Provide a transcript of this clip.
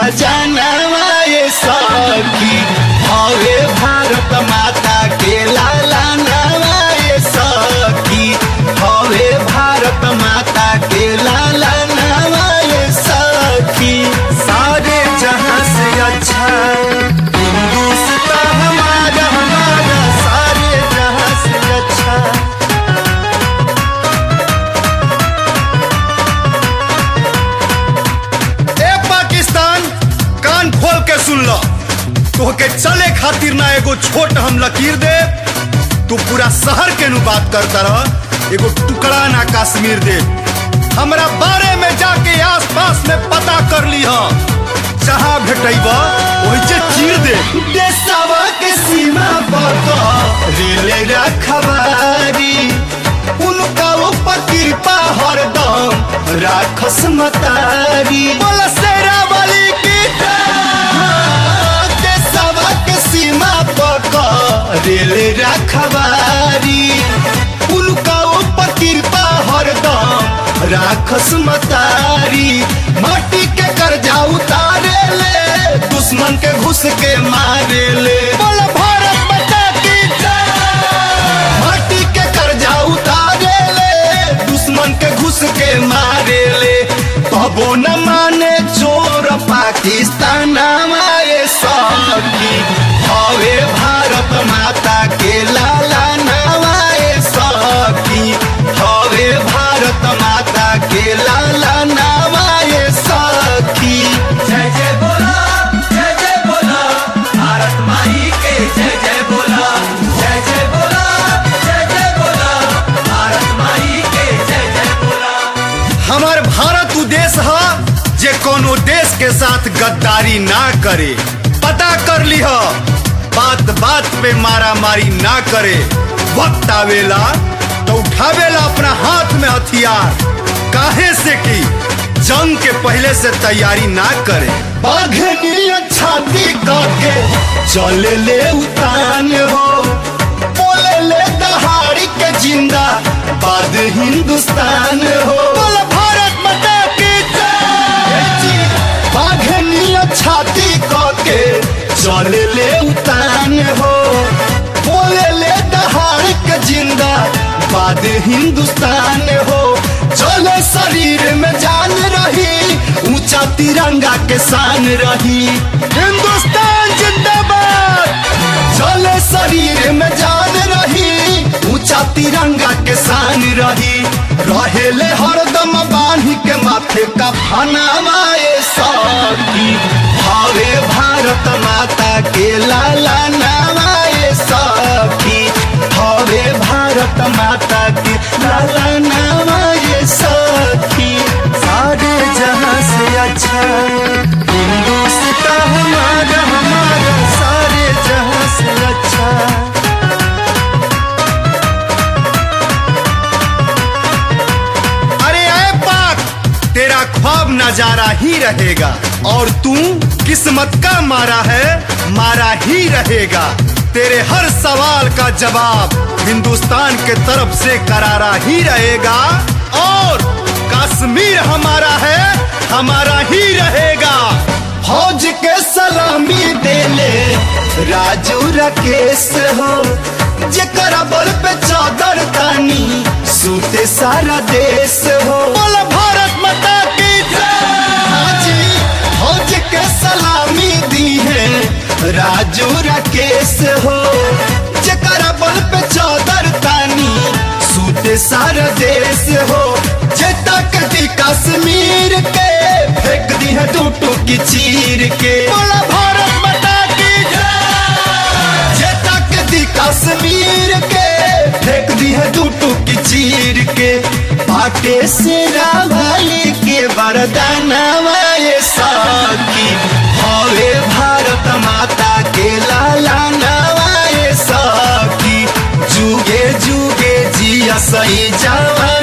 खजानावा ये सखी हवे भारत माता के लाला नावा ये सखी हवे भारत माता के लाला नावा ये सखी। सारे जहां से अच्छा हिंदुस्तान हमारा हमारा सारे जहां से अच्छा। कान खोल के सुन लो, तोहके चले खातिर ना एगो छोट हम लकीर दे, तू पूरा शहर के नु बात करता रह, एगो टुकड़ा ना कश्मीर दे। हमरा बारे में जाके आस पास में पता कर ली हो, जहां भेटैबा ओहिजे चीर दे। देशवा के सीमा पर रेले रखवारी उनका ऊपर कृपा हरदम राखस मतारी। बोल शेरा वाली की देशवा के सीमा पर रेले रखवारी उनका ऊपर कृपा हरदम राखस मतारी। माटी के कर्जा उतारे ले दुश्मन के घुस के मारे ले। बोल भारत माता की जय। माटी के कर्जा उतारे ले दुश्मन के घुस के मारे ले। तबो न माने चोर पाकिस्तान ये सखी हवे भारत माता के लाला नावा ये सखी हवे भारत माता के लाला नावा ये सखी। जय जय बोला भारत माई के जय जय बोला जय जय बोला भारत माई के जय जय बोला। हमार भारत उ देश है जे कोनो देश के साथ गद्दारी ना करे। पता कर लिह बात बात पे मारा मारी ना करे। वक्त आवेला तो उठावेला अपना हाथ में हथियार, काहे से कि जंग के पहले से तैयारी ना करे। बाघनी छाती करके चले ले उतान हो, बोले ले दहाड़ी के जिंदा बाद हिंदुस्तान हो। बोल भारत माता की जय। बाघनी छाती करके चले ले उतान हो, बोले ले दहाड़ी के जिंदा बाद हिंदुस्तान हो। चले शरीर में जान रही ऊंचा तिरंगा के शान रही। हिंदुस्तान जिंदाबाद। चले शरीर में जान रही ऊंचा तिरंगा के शान रही। रहेले हरदम बांधी के माथे का फनावा ये सखी हवे भारत माता के लाला नावा ये सखी हवे भारत माता के लाला नावा ये सखी। सारे जहां से अच्छा हिंदुस्तान हमारा हमारा सारे जहां से अच्छा। तेरा ख्वाब नजारा ही रहेगा और तू किस्मत का मारा है मारा ही रहेगा। तेरे हर सवाल का जवाब हिंदुस्तान के तरफ से करारा ही रहेगा और कश्मीर हमारा है हमारा ही रहेगा। फौज के सलामी दे ले राजू राकेश हो, जेकरा बल पे चादर तानी सूते सारा देश हो। बोला भारत माता की जय। फौज के सलामी दी है राजू राकेश हो, जेकरा बल पे चादर तानी सूते सारा देश हो। जेता कदी कश्मीर के फेंक दी है टूटू की चीर के। बोला भारत माता की जय। जेता कदी कश्मीर के फेंक दी है टूटू की चीर के। बाटे से रावली के वरदानवा ये सखी हवे भारत माता के लाला नावा ये सखी जुगे जुगे जिया सही जावा